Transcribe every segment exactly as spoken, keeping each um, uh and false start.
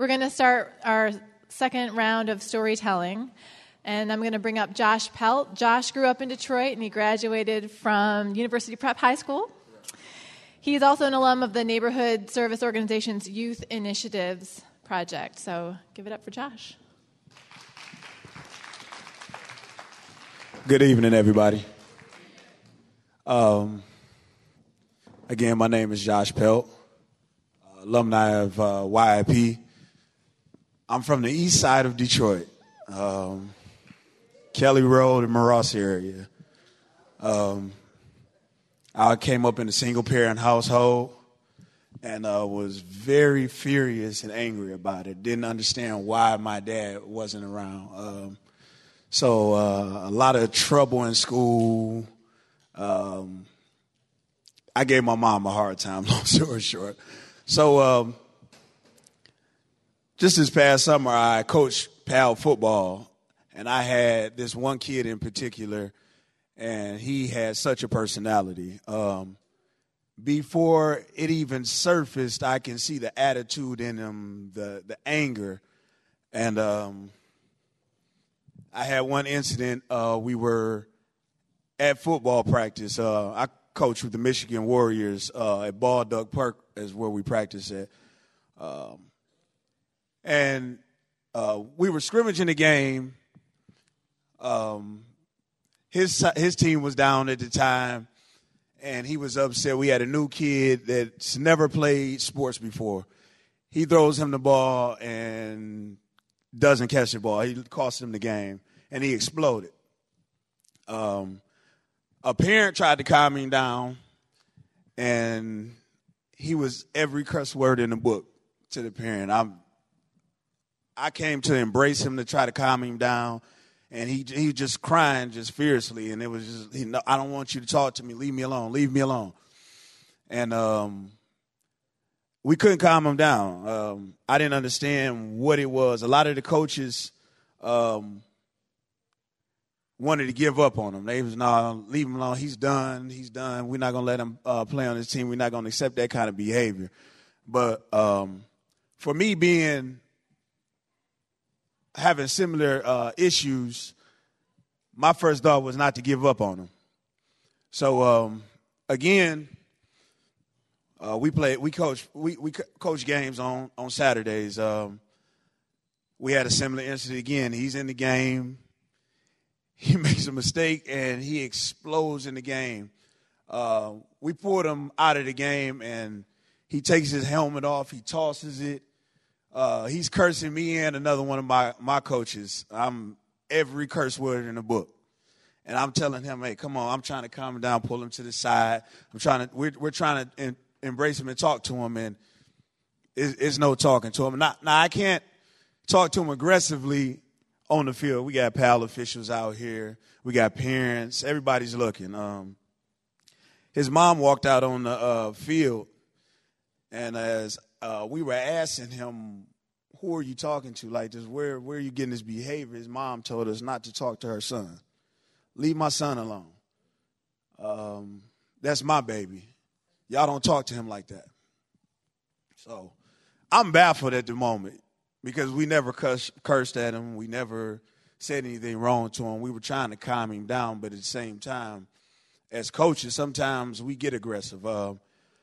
We're going to start our second round of storytelling, and I'm going to bring up Josh Pelt. Josh grew up in Detroit, and he graduated from University Prep High School. He's also an alum of the Neighborhood Service Organization's Youth Initiatives Project. So give it up for Josh. Good evening, everybody. Um, again, my name is Josh Pelt, uh, alumni of uh, Y I P. I'm from the east side of Detroit, um, Kelly Road and Maross area. Um, I came up in a single-parent household and uh, was very furious and angry about it. Didn't understand why my dad wasn't around. Um, so uh, a lot of trouble in school. Um, I gave my mom a hard time, long story short. So um, just this past summer, I coached P A L football, and I had this one kid in particular, and he had such a personality. Um, before it even surfaced, I can see the attitude in him, the the anger. And um, I had one incident. Uh, we were at football practice. Uh, I coached with the Michigan Warriors uh, at Ball Duck Park is where we practice at. Um, and uh, we were scrimmaging the game. Um, his his team was down at the time, and he was upset. We had a new kid that's never played sports before. He throws him the ball and doesn't catch the ball. He cost him the game, and he exploded. Um, a parent tried to calm him down, and he was every curse word in the book to the parent. I'm, I came to embrace him to try to calm him down, and he he was just crying just fiercely, and it was just, he, I don't want you to talk to me. Leave me alone. Leave me alone. And um, we couldn't calm him down. Um, I didn't understand what it was. A lot of the coaches um, wanted to give up on him. They was, no, leave him alone. He's done. He's done. We're not going to let him uh, play on this team. We're not going to accept that kind of behavior. But um, for me being having similar uh, issues, my first thought was not to give up on him. So, um, again, uh, we play. We coach. We we coach games on on Saturdays. Um, we had a similar incident again. He's in the game. He makes a mistake and he explodes in the game. Uh, we pulled him out of the game and he takes his helmet off. He tosses it. Uh, he's cursing me and another one of my, my coaches. I'm every curse word in the book. And I'm telling him, hey, come on, I'm trying to calm him down, pull him to the side. I'm trying to, we're, we're trying to in, embrace him and talk to him, and it's, it's no talking to him. Now, now, I can't talk to him aggressively on the field. We got P A L officials out here. We got parents. Everybody's looking. Um, his mom walked out on the uh, field, and as uh, we were asking him, who are you talking to? Like, just where, where are you getting this behavior? His mom told us not to talk to her son. Leave my son alone. Um, that's my baby. Y'all don't talk to him like that. So I'm baffled at the moment because we never cuss, cursed at him. We never said anything wrong to him. We were trying to calm him down, but at the same time, as coaches, sometimes we get aggressive. Uh,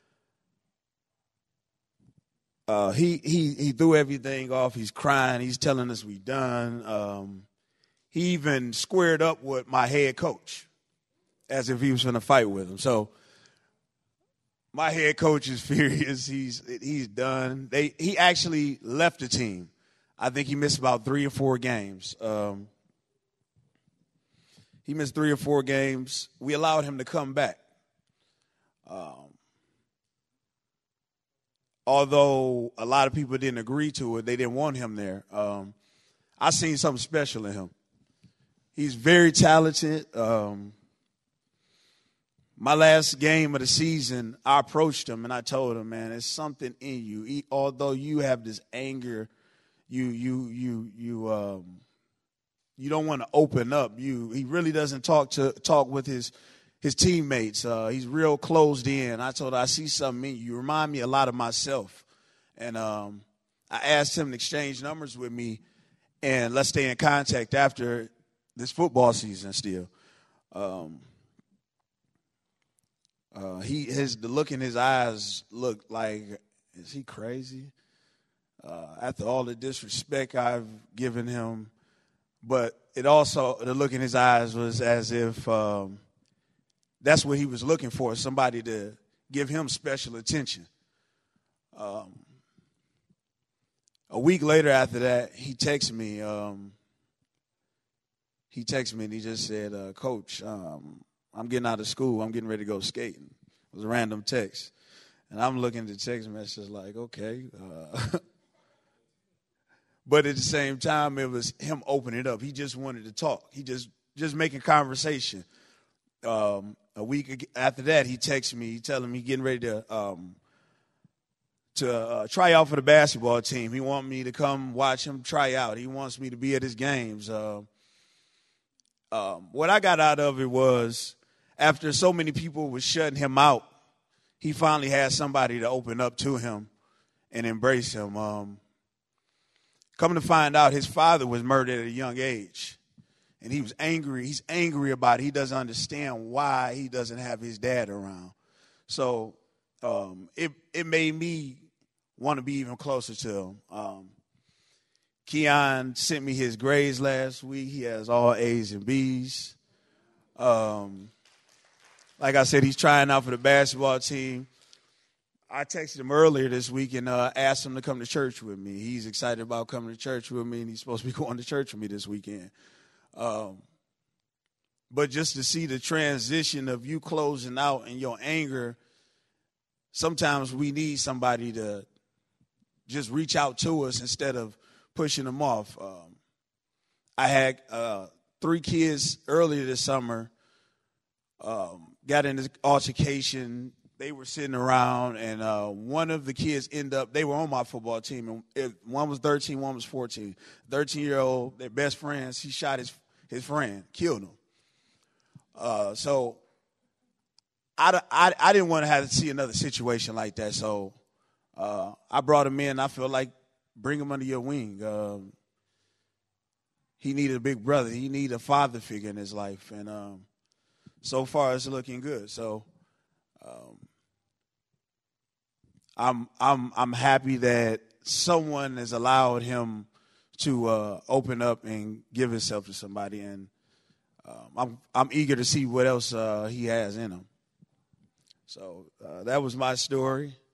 uh, he he he threw everything off. He's crying. He's telling us we done. Um, he even squared up with my head coach as if he was going to fight with him. So my head coach is furious. He's he's done. They he actually left the team. I think he missed about three or four games. Um, he missed three or four games. We allowed him to come back. Um, although a lot of people didn't agree to it, they didn't want him there. Um, I seen something special in him. He's very talented. Um, My last game of the season, I approached him and I told him, man, there's something in you. He, although you have this anger, you you you you um, you don't want to open up. You he really doesn't talk to talk with his his teammates. Uh, he's real closed in. I told him, I see something in you. You remind me a lot of myself, and um, I asked him to exchange numbers with me, and let's stay in contact after this football season still. Um, uh, he his the look in his eyes looked like, is he crazy? Uh, after all the disrespect I've given him, but it also, the look in his eyes was as if um, that's what he was looking for, somebody to give him special attention. Um, a week later after that, he texted me. Um, he texted me and he just said, uh, Coach, um, I'm getting out of school. I'm getting ready to go skating. It was a random text. And I'm looking at the text messages like, okay. Uh, but at the same time, it was him opening it up. He just wanted to talk. He just just making conversation. Um, a week after that, he texted me telling me getting ready to um, to uh, try out for the basketball team. He wanted me to come watch him try out. He wants me to be at his games. Uh, um, what I got out of it was, after so many people were shutting him out, he finally had somebody to open up to him and embrace him. Um, coming to find out, his father was murdered at a young age. And he was angry. He's angry about it. He doesn't understand why he doesn't have his dad around. So um, it it made me want to be even closer to him. Um, Keon sent me his grades last week. He has all A's and B's. Um, like I said, he's trying out for the basketball team. I texted him earlier this week and uh, asked him to come to church with me. He's excited about coming to church with me, and he's supposed to be going to church with me this weekend. Um, but just to see the transition of you closing out and your anger, sometimes we need somebody to just reach out to us instead of pushing them off. Um, I had uh, three kids earlier this summer, um, got in this altercation. They were sitting around, and uh, one of the kids ended up, they were on my football team, and it, one was thirteen, one was fourteen. thirteen-year-old, their best friends, he shot his, his friend, killed him. Uh, so I, I, I didn't want to have to see another situation like that, so uh, I brought him in. I feel like bring him under your wing. Um, he needed a big brother. He needed a father figure in his life, and um, so far it's looking good. So um, I'm I'm I'm happy that someone has allowed him to uh, open up and give himself to somebody, and um, I'm I'm eager to see what else uh, he has in him. So uh, that was my story.